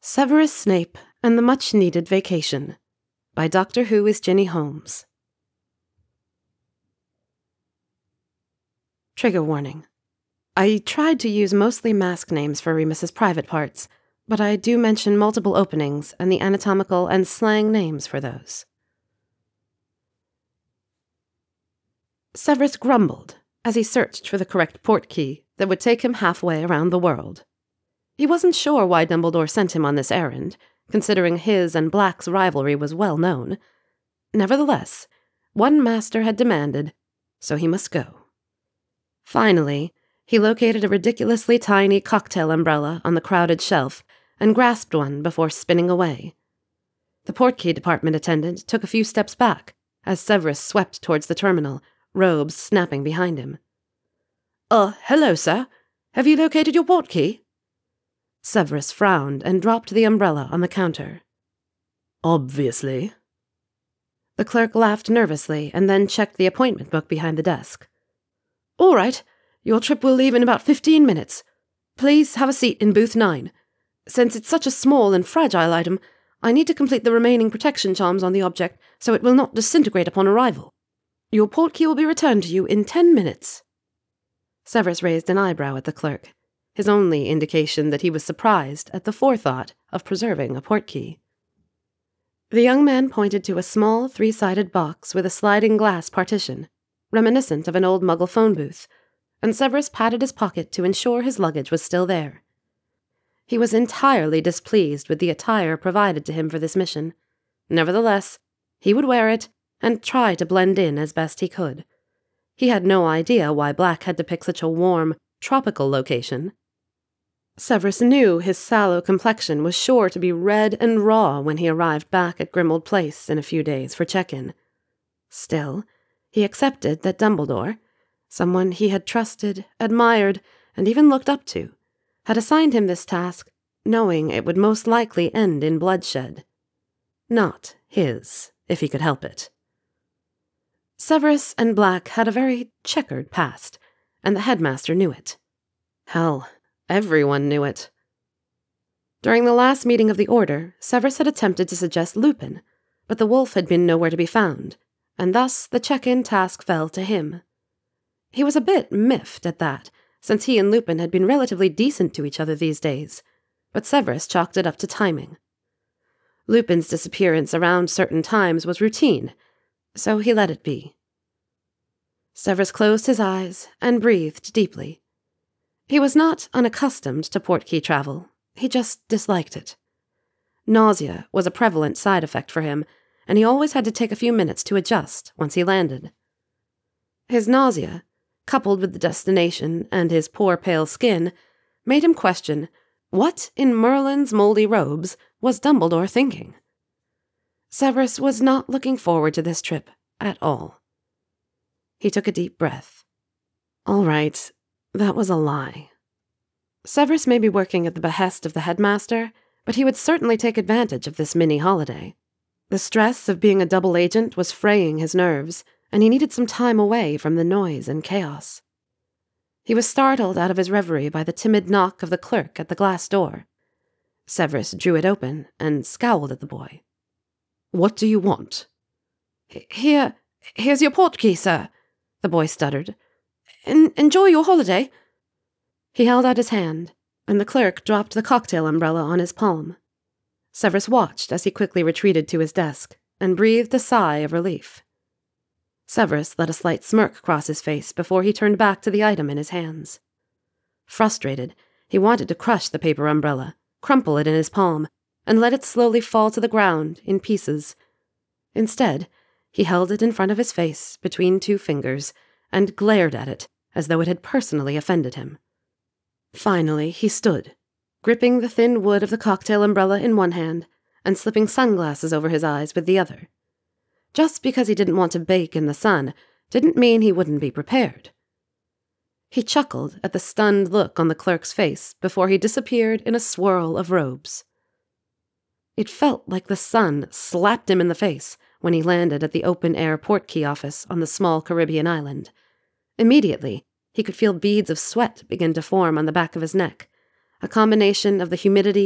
Severus Snape and the Much-Needed Vacation by Doctor Who is Ginny Holmes. Trigger warning. I tried to use mostly mask names for Remus's private parts, but I do mention multiple openings and the anatomical and slang names for those. Severus grumbled as he searched for the correct port key that would take him halfway around the world. He wasn't sure why Dumbledore sent him on this errand, considering his and Black's rivalry was well known. Nevertheless, one master had demanded, so he must go. Finally, he located a ridiculously tiny cocktail umbrella on the crowded shelf and grasped one before spinning away. The portkey department attendant took a few steps back as Severus swept towards the terminal, robes snapping behind him. Hello, sir. Have you located your portkey?" Severus frowned and dropped the umbrella on the counter. "Obviously." The clerk laughed nervously and then checked the appointment book behind the desk. "All right. Your trip will leave in about 15 minutes. Please have a seat in booth 9. Since it's such a small and fragile item, I need to complete the remaining protection charms on the object so it will not disintegrate upon arrival. Your portkey will be returned to you in 10 minutes. Severus raised an eyebrow at the clerk, his only indication that he was surprised at the forethought of preserving a portkey. The young man pointed to a small 3-sided box with a sliding glass partition, reminiscent of an old Muggle phone booth, and Severus patted his pocket to ensure his luggage was still there. He was entirely displeased with the attire provided to him for this mission. Nevertheless, he would wear it and try to blend in as best he could. He had no idea why Black had to pick such a warm, tropical location. Severus knew his sallow complexion was sure to be red and raw when he arrived back at Grimmauld Place in a few days for check-in. Still, he accepted that Dumbledore, someone he had trusted, admired, and even looked up to, had assigned him this task, knowing it would most likely end in bloodshed. Not his, if he could help it. Severus and Black had a very checkered past, and the headmaster knew it. Hell, everyone knew it. During the last meeting of the Order, Severus had attempted to suggest Lupin, but the wolf had been nowhere to be found, and thus the check-in task fell to him. He was a bit miffed at that, since he and Lupin had been relatively decent to each other these days, but Severus chalked it up to timing. Lupin's disappearance around certain times was routine, so he let it be. Severus closed his eyes and breathed deeply. He was not unaccustomed to portkey travel, he just disliked it. Nausea was a prevalent side effect for him, and he always had to take a few minutes to adjust once he landed. His nausea, coupled with the destination and his poor pale skin, made him question what in Merlin's moldy robes was Dumbledore thinking. Severus was not looking forward to this trip at all. He took a deep breath. All right, that was a lie. Severus may be working at the behest of the headmaster, but he would certainly take advantage of this mini-holiday. The stress of being a double agent was fraying his nerves, and he needed some time away from the noise and chaos. He was startled out of his reverie by the timid knock of the clerk at the glass door. Severus drew it open and scowled at the boy. "What do you want?" Here's your portkey, sir," the boy stuttered. Enjoy your holiday." He held out his hand, and the clerk dropped the cocktail umbrella on his palm. Severus watched as he quickly retreated to his desk and breathed a sigh of relief. Severus let a slight smirk cross his face before he turned back to the item in his hands. Frustrated, he wanted to crush the paper umbrella, crumple it in his palm, and let it slowly fall to the ground in pieces. Instead, he held it in front of his face between 2 fingers and glared at it as though it had personally offended him. Finally, he stood, gripping the thin wood of the cocktail umbrella in one hand and slipping sunglasses over his eyes with the other. Just because he didn't want to bake in the sun didn't mean he wouldn't be prepared. He chuckled at the stunned look on the clerk's face before he disappeared in a swirl of robes. It felt like the sun slapped him in the face when he landed at the open-air portkey office on the small Caribbean island. Immediately, he could feel beads of sweat begin to form on the back of his neck, a combination of the humidity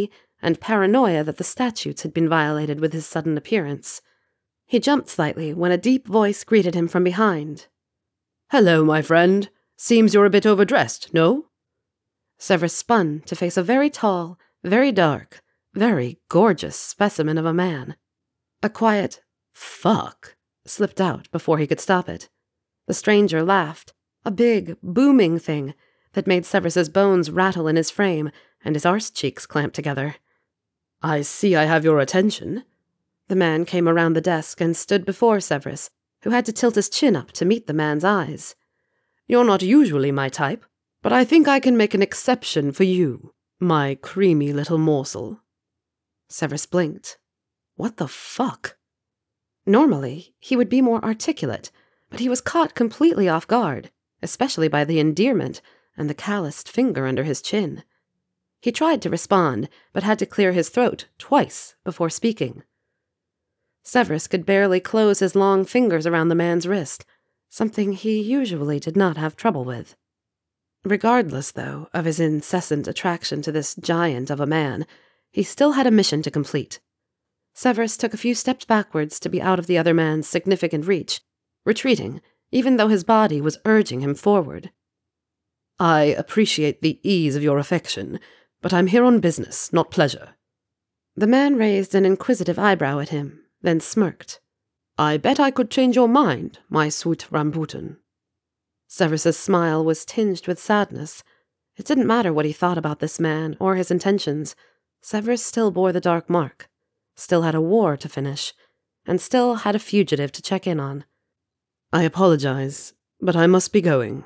and paranoia that the statutes had been violated with his sudden appearance. He jumped slightly when a deep voice greeted him from behind. "Hello, my friend. Seems you're a bit overdressed, no?" Severus spun to face a very tall, very dark, very gorgeous specimen of a man. A quiet "fuck" slipped out before he could stop it. The stranger laughed, a big, booming thing that made Severus's bones rattle in his frame and his arse cheeks clamp together. "I see I have your attention." The man came around the desk and stood before Severus, who had to tilt his chin up to meet the man's eyes. "You're not usually my type, but I think I can make an exception for you, my creamy little morsel." Severus blinked. What the fuck? Normally, he would be more articulate, but he was caught completely off guard, especially by the endearment and the calloused finger under his chin. He tried to respond, but had to clear his throat twice before speaking. Severus could barely close his long fingers around the man's wrist, something he usually did not have trouble with. Regardless, though, of his incessant attraction to this giant of a man, he still had a mission to complete. Severus took a few steps backwards to be out of the other man's significant reach, retreating, even though his body was urging him forward. "I appreciate the ease of your affection, but I'm here on business, not pleasure." The man raised an inquisitive eyebrow at him, then smirked. "I bet I could change your mind, my sweet Rambutan." Severus's smile was tinged with sadness. It didn't matter what he thought about this man or his intentions. Severus still bore the dark mark, still had a war to finish, and still had a fugitive to check in on. "I apologize, but I must be going."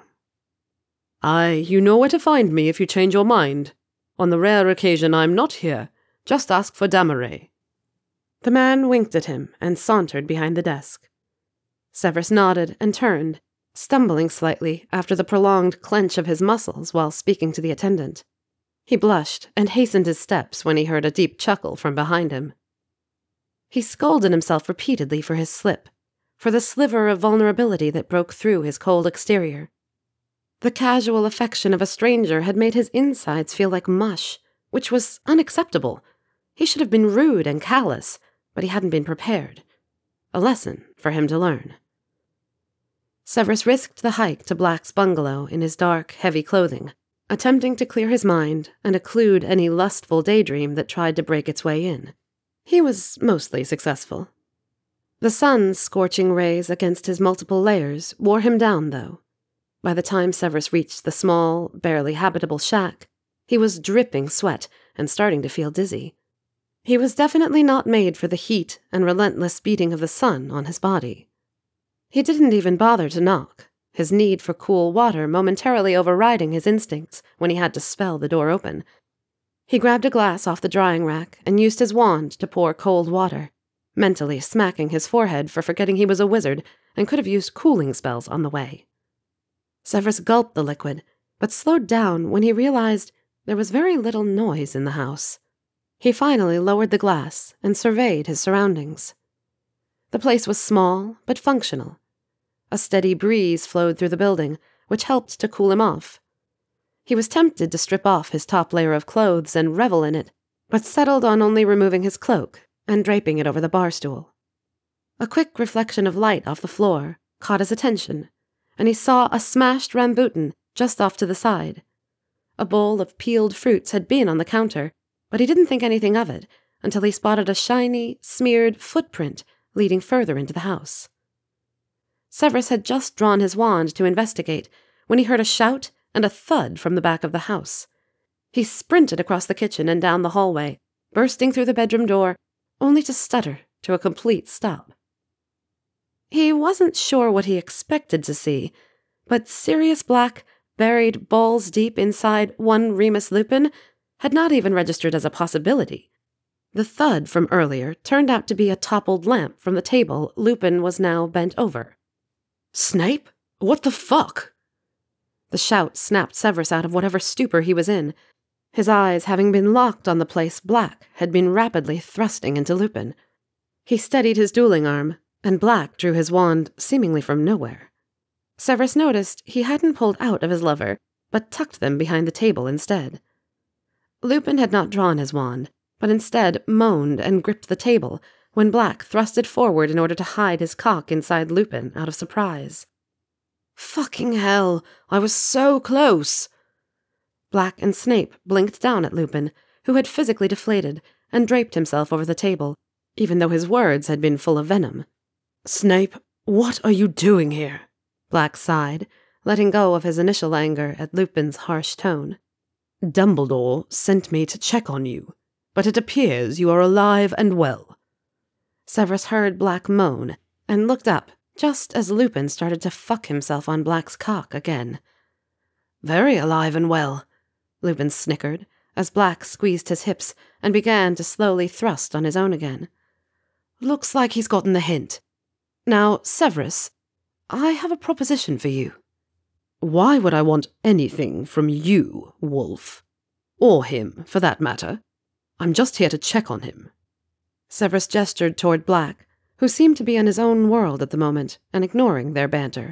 You know where to find me if you change your mind. On the rare occasion I'm not here, just ask for Damaret." The man winked at him and sauntered behind the desk. Severus nodded and turned, stumbling slightly after the prolonged clench of his muscles while speaking to the attendant. He blushed and hastened his steps when he heard a deep chuckle from behind him. He scolded himself repeatedly for his slip, for the sliver of vulnerability that broke through his cold exterior. The casual affection of a stranger had made his insides feel like mush, which was unacceptable. He should have been rude and callous, but he hadn't been prepared. A lesson for him to learn. Severus risked the hike to Black's bungalow in his dark, heavy clothing, attempting to clear his mind and occlude any lustful daydream that tried to break its way in. He was mostly successful. The sun's scorching rays against his multiple layers wore him down, though. By the time Severus reached the small, barely habitable shack, he was dripping sweat and starting to feel dizzy. He was definitely not made for the heat and relentless beating of the sun on his body. He didn't even bother to knock, his need for cool water momentarily overriding his instincts when he had to spell the door open. He grabbed a glass off the drying rack and used his wand to pour cold water, mentally smacking his forehead for forgetting he was a wizard and could have used cooling spells on the way. Severus gulped the liquid, but slowed down when he realized there was very little noise in the house. He finally lowered the glass and surveyed his surroundings. The place was small but functional. A steady breeze flowed through the building, which helped to cool him off. He was tempted to strip off his top layer of clothes and revel in it, but settled on only removing his cloak and draping it over the bar stool. A quick reflection of light off the floor caught his attention, and he saw a smashed rambutan just off to the side. A bowl of peeled fruits had been on the counter, but he didn't think anything of it until he spotted a shiny, smeared footprint leading further into the house. Severus had just drawn his wand to investigate when he heard a shout and a thud from the back of the house. He sprinted across the kitchen and down the hallway, bursting through the bedroom door, only to stutter to a complete stop. He wasn't sure what he expected to see, but Sirius Black, buried balls deep inside one Remus Lupin, had not even registered as a possibility. The thud from earlier turned out to be a toppled lamp from the table Lupin was now bent over. "Snape? What the fuck?" The shout snapped Severus out of whatever stupor he was in. His eyes having been locked on the place Black had been rapidly thrusting into Lupin. He steadied his dueling arm, and Black drew his wand seemingly from nowhere. Severus noticed he hadn't pulled out of his lever, but tucked them behind the table instead. Lupin had not drawn his wand, but instead moaned and gripped the table when Black thrusted forward in order to hide his cock inside Lupin out of surprise. Fucking hell, I was so close! Black and Snape blinked down at Lupin, who had physically deflated and draped himself over the table, even though his words had been full of venom. Snape, what are you doing here? Black sighed, letting go of his initial anger at Lupin's harsh tone. Dumbledore sent me to check on you, but it appears you are alive and well. Severus heard Black moan and looked up just as Lupin started to fuck himself on Black's cock again. Very alive and well, Lupin snickered as Black squeezed his hips and began to slowly thrust on his own again. Looks like he's gotten the hint. Now, Severus, I have a proposition for you. Why would I want anything from you, Wolf? Or him, for that matter. I'm just here to check on him. Severus gestured toward Black, who seemed to be in his own world at the moment and ignoring their banter.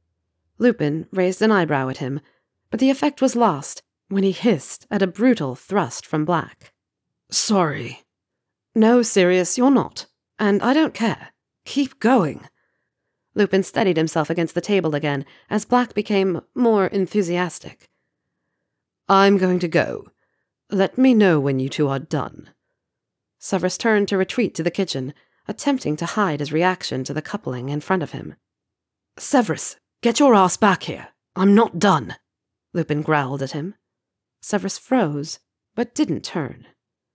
Lupin raised an eyebrow at him, but the effect was lost when he hissed at a brutal thrust from Black. Sorry. No, Sirius, you're not, and I don't care. Keep going. Lupin steadied himself against the table again as Black became more enthusiastic. I'm going to go. Let me know when you two are done. Severus turned to retreat to the kitchen, attempting to hide his reaction to the coupling in front of him. Severus, get your ass back here. I'm not done. Lupin growled at him. Severus froze, but didn't turn.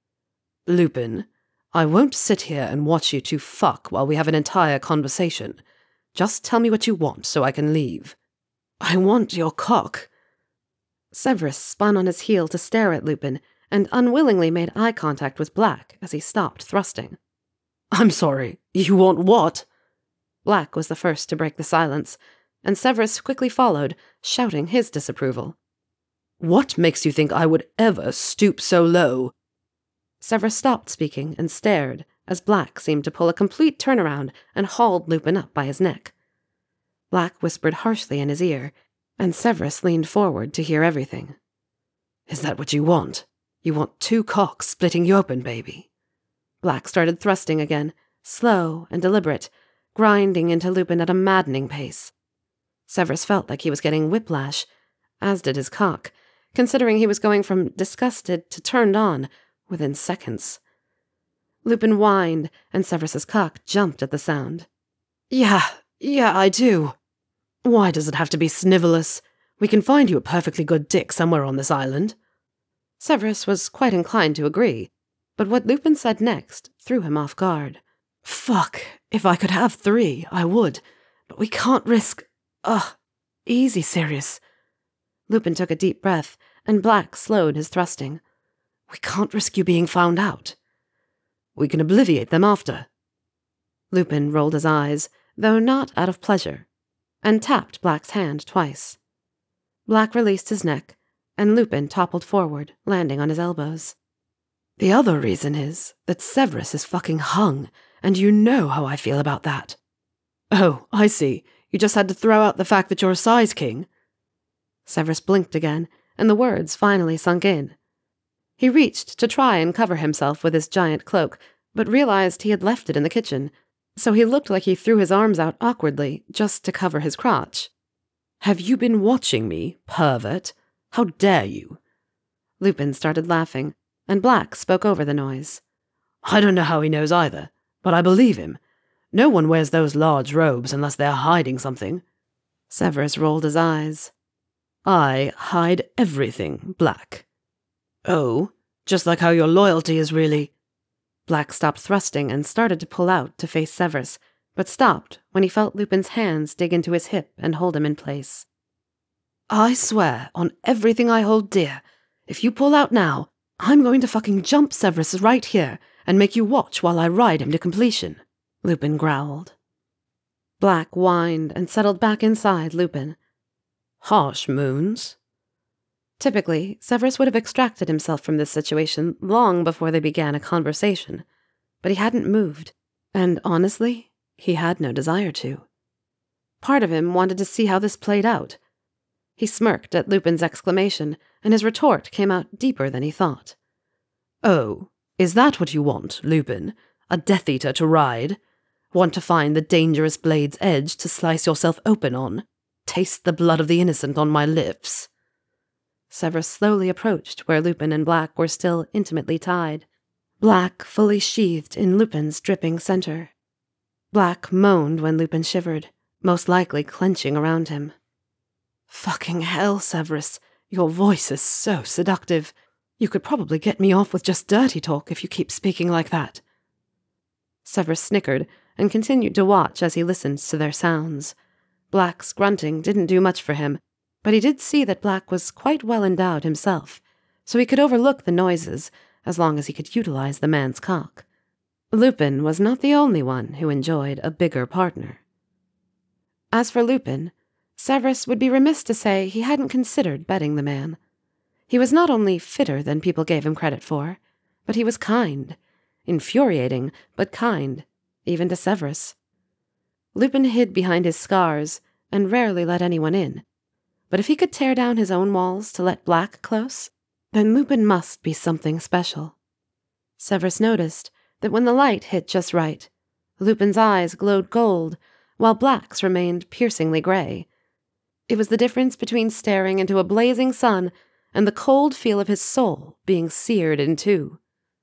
Lupin, I won't sit here and watch you two fuck while we have an entire conversation. Just tell me what you want so I can leave. I want your cock. Severus spun on his heel to stare at Lupin and unwillingly made eye contact with Black as he stopped thrusting. I'm sorry, you want what? Black was the first to break the silence, and Severus quickly followed, shouting his disapproval. What makes you think I would ever stoop so low? Severus stopped speaking and stared as Black seemed to pull a complete turnaround and hauled Lupin up by his neck. Black whispered harshly in his ear, and Severus leaned forward to hear everything. Is that what you want? You want two cocks splitting you open, baby? Black started thrusting again, slow and deliberate, grinding into Lupin at a maddening pace. Severus felt like he was getting whiplash, as did his cock, considering he was going from disgusted to turned on within seconds. Lupin whined, and Severus's cock jumped at the sound. Yeah, I do. Why does it have to be snivelous? We can find you a perfectly good dick somewhere on this island. Severus was quite inclined to agree, but what Lupin said next threw him off guard. Fuck, if I could have 3, I would, but we can't risk... easy, Sirius. Lupin took a deep breath, and Black slowed his thrusting. We can't risk you being found out. We can obliviate them after. Lupin rolled his eyes, though not out of pleasure, and tapped Black's hand twice. Black released his neck, and Lupin toppled forward, landing on his elbows. The other reason is that Severus is fucking hung, and you know how I feel about that. Oh, I see. You just had to throw out the fact that you're a size king. Severus blinked again, and the words finally sunk in. He reached to try and cover himself with his giant cloak, but realized he had left it in the kitchen, so he looked like he threw his arms out awkwardly just to cover his crotch. Have you been watching me, pervert? How dare you? Lupin started laughing, and Black spoke over the noise. I don't know how he knows either, but I believe him. No one wears those large robes unless they're hiding something. Severus rolled his eyes. I hide everything, Black. Oh, just like how your loyalty is really... Black stopped thrusting and started to pull out to face Severus, but stopped when he felt Lupin's hands dig into his hip and hold him in place. I swear on everything I hold dear, if you pull out now, I'm going to fucking jump Severus right here and make you watch while I ride him to completion, Lupin growled. Black whined and settled back inside Lupin. Harsh moons. Typically, Severus would have extracted himself from this situation long before they began a conversation, but he hadn't moved, and honestly, he had no desire to. Part of him wanted to see how this played out. He smirked at Lupin's exclamation, and his retort came out deeper than he thought. Oh, Is that what you want, Lupin? A Death Eater to ride? Want to find the dangerous blade's edge to slice yourself open on? Taste the blood of the innocent on my lips? Severus slowly approached where Lupin and Black were still intimately tied, Black fully sheathed in Lupin's dripping center. Black moaned when Lupin shivered, most likely clenching around him. Fucking hell, Severus. Your voice is so seductive. You could probably get me off with just dirty talk if you keep speaking like that. Severus snickered and continued to watch as he listened to their sounds. Black's grunting didn't do much for him, but he did see that Black was quite well endowed himself, so he could overlook the noises as long as he could utilize the man's cock. Lupin was not the only one who enjoyed a bigger partner. As for Lupin, Severus would be remiss to say he hadn't considered betting the man. He was not only fitter than people gave him credit for, but he was kind. Infuriating, but kind, even to Severus. Lupin hid behind his scars and rarely let anyone in. But if he could tear down his own walls to let Black close, then Lupin must be something special. Severus noticed that when the light hit just right, Lupin's eyes glowed gold, while Black's remained piercingly gray. It was the difference between staring into a blazing sun and the cold feel of his soul being seared in two.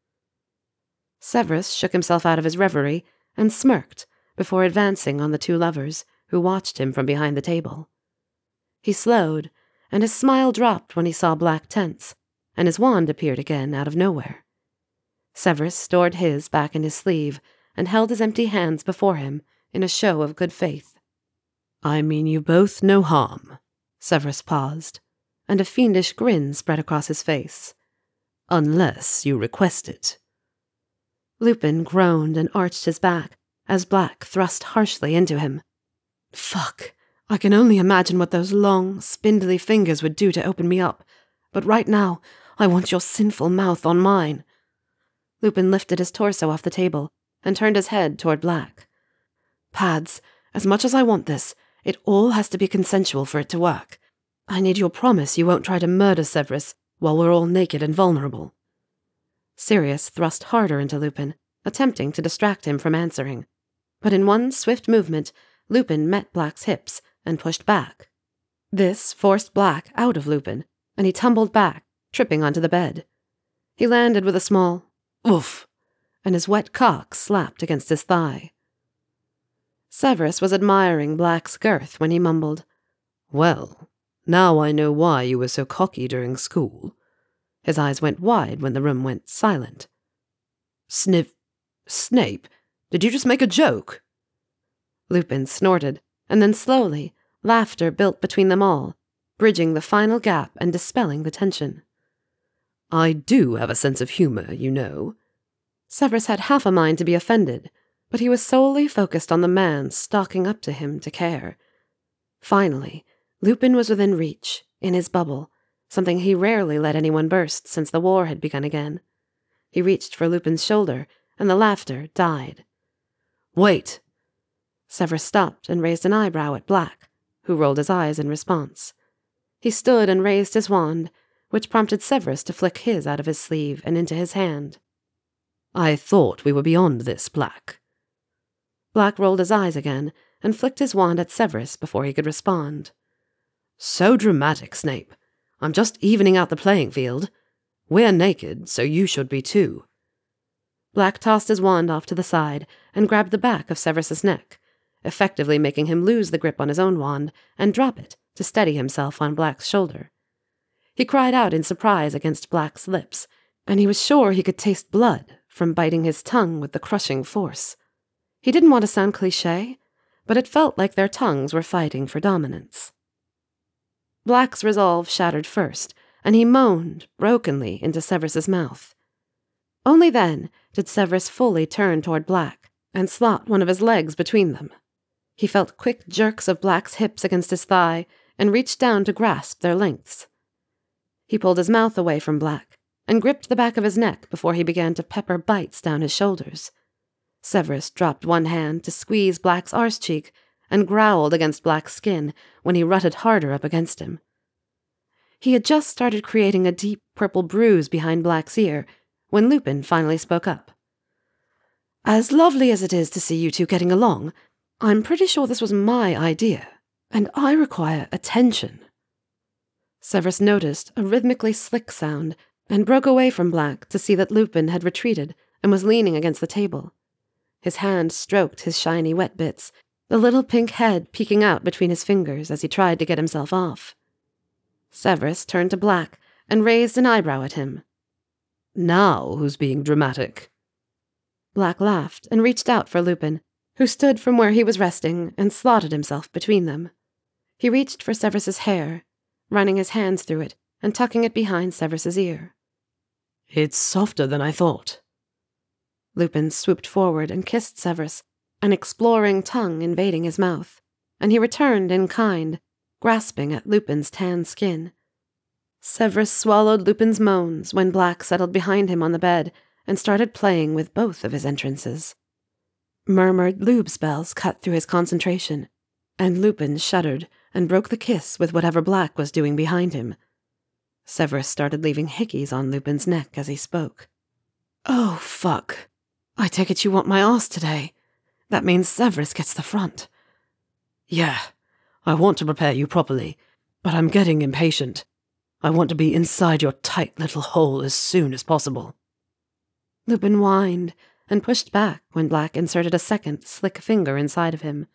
Severus shook himself out of his reverie and smirked before advancing on the two lovers who watched him from behind the table. He slowed, and his smile dropped when he saw Black tense, and his wand appeared again out of nowhere. Severus stored his back in his sleeve and held his empty hands before him in a show of good faith. I mean you both no harm. Severus paused, and a fiendish grin spread across his face. Unless you request it. Lupin groaned and arched his back as Black thrust harshly into him. Fuck, I can only imagine what those long, spindly fingers would do to open me up, but right now I want your sinful mouth on mine. Lupin lifted his torso off the table and turned his head toward Black. Pads, as much as I want this, it all has to be consensual for it to work. I need your promise you won't try to murder Severus while we're all naked and vulnerable. Sirius thrust harder into Lupin, attempting to distract him from answering. But in one swift movement, Lupin met Black's hips and pushed back. This forced Black out of Lupin, and he tumbled back, tripping onto the bed. He landed with a small oof, and his wet cock slapped against his thigh. Severus was admiring Black's girth when he mumbled, Well, now I know why you were so cocky during school. His eyes went wide when the room went silent. Snape, did you just make a joke? Lupin snorted, and then slowly, laughter built between them all, bridging the final gap and dispelling the tension. I do have a sense of humor, you know. Severus had half a mind to be offended, but he was solely focused on the man stalking up to him to care. Finally, Lupin was within reach, in his bubble, something he rarely let anyone burst since the war had begun again. He reached for Lupin's shoulder, and the laughter died. Wait! Severus stopped and raised an eyebrow at Black, who rolled his eyes in response. He stood and raised his wand, which prompted Severus to flick his out of his sleeve and into his hand. I thought we were beyond this, Black. Black rolled his eyes again and flicked his wand at Severus before he could respond. So dramatic, Snape. I'm just evening out the playing field. We're naked, so you should be too. Black tossed his wand off to the side and grabbed the back of Severus's neck, effectively making him lose the grip on his own wand and drop it to steady himself on Black's shoulder. He cried out in surprise against Black's lips, and he was sure he could taste blood from biting his tongue with the crushing force. He didn't want to sound cliché, but it felt like their tongues were fighting for dominance. Black's resolve shattered first, and he moaned brokenly into Severus's mouth. Only then did Severus fully turn toward Black and slot one of his legs between them. He felt quick jerks of Black's hips against his thigh and reached down to grasp their lengths. He pulled his mouth away from Black and gripped the back of his neck before he began to pepper bites down his shoulders. Severus dropped one hand to squeeze Black's arse cheek and growled against Black's skin when he rutted harder up against him. He had just started creating a deep purple bruise behind Black's ear when Lupin finally spoke up. "As lovely as it is to see you two getting along, I'm pretty sure this was my idea, and I require attention." Severus noticed a rhythmically slick sound and broke away from Black to see that Lupin had retreated and was leaning against the table. His hand stroked his shiny wet bits, the little pink head peeking out between his fingers as he tried to get himself off. Severus turned to Black and raised an eyebrow at him. "Now who's being dramatic?" Black laughed and reached out for Lupin, who stood from where he was resting and slotted himself between them. He reached for Severus's hair, running his hands through it and tucking it behind Severus's ear. "It's softer than I thought." Lupin swooped forward and kissed Severus, an exploring tongue invading his mouth, and he returned in kind, grasping at Lupin's tan skin. Severus swallowed Lupin's moans when Black settled behind him on the bed and started playing with both of his entrances. Murmured lube spells cut through his concentration, and Lupin shuddered and broke the kiss with whatever Black was doing behind him. Severus started leaving hickeys on Lupin's neck as he spoke. "Oh, fuck. I take it you want my ass today. That means Severus gets the front." "Yeah, I want to prepare you properly, but I'm getting impatient. I want to be inside your tight little hole as soon as possible." Lupin whined and pushed back when Black inserted a second, slick finger inside of him.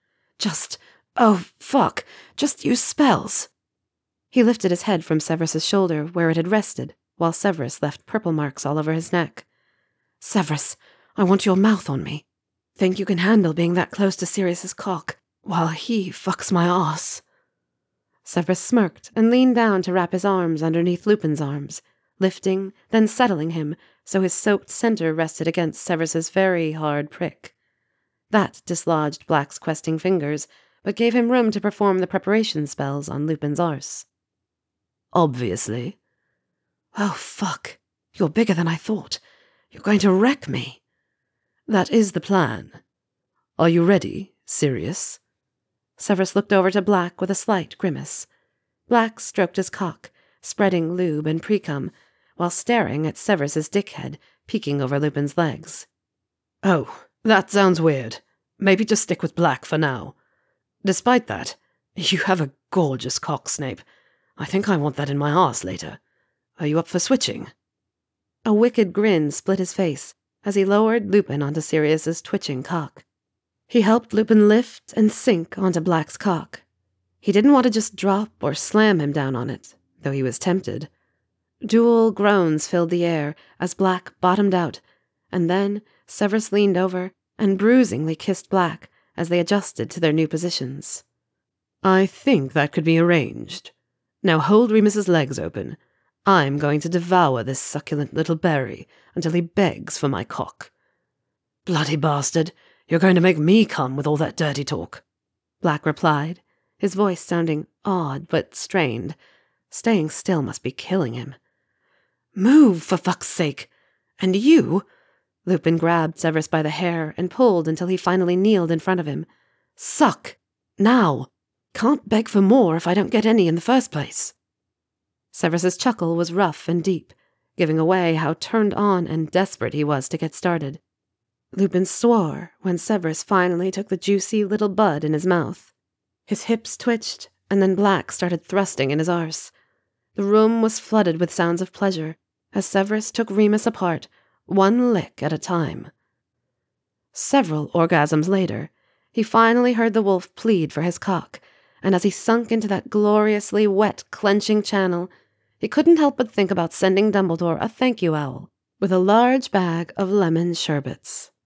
Oh, fuck, just use spells." He lifted his head from Severus's shoulder where it had rested, while Severus left purple marks all over his neck. "Severus, I want your mouth on me. Think you can handle being that close to Sirius's cock while he fucks my ass?" Severus smirked and leaned down to wrap his arms underneath Lupin's arms, lifting, then settling him so his soaked center rested against Severus's very hard prick. That dislodged Black's questing fingers, but gave him room to perform the preparation spells on Lupin's arse. "Obviously." "Oh, fuck. You're bigger than I thought. You're going to wreck me." "That is the plan. Are you ready, Sirius?" Severus looked over to Black with a slight grimace. Black stroked his cock, spreading lube and precum, while staring at Severus's dickhead peeking over Lupin's legs. "Oh, that sounds weird. Maybe just stick with Black for now. Despite that, you have a gorgeous cock, Snape. I think I want that in my arse later. Are you up for switching?" A wicked grin split his face as he lowered Lupin onto Sirius's twitching cock. He helped Lupin lift and sink onto Black's cock. He didn't want to just drop or slam him down on it, though he was tempted. Dual groans filled the air as Black bottomed out, and then Severus leaned over and bruisingly kissed Black as they adjusted to their new positions. "I think that could be arranged. Now hold Remus's legs open. I'm going to devour this succulent little berry until he begs for my cock." "Bloody bastard, you're going to make me come with all that dirty talk," Black replied, his voice sounding odd but strained. Staying still must be killing him. "Move, for fuck's sake! And you—" Lupin grabbed Severus by the hair and pulled until he finally kneeled in front of him. "Suck! Now! Can't beg for more if I don't get any in the first place." Severus's chuckle was rough and deep, giving away how turned on and desperate he was to get started. Lupin swore when Severus finally took the juicy little bud in his mouth. His hips twitched, and then Black started thrusting in his arse. The room was flooded with sounds of pleasure as Severus took Remus apart, one lick at a time. Several orgasms later, he finally heard the wolf plead for his cock, and as he sunk into that gloriously wet, clenching channel, he couldn't help but think about sending Dumbledore a thank-you owl with a large bag of lemon sherbets.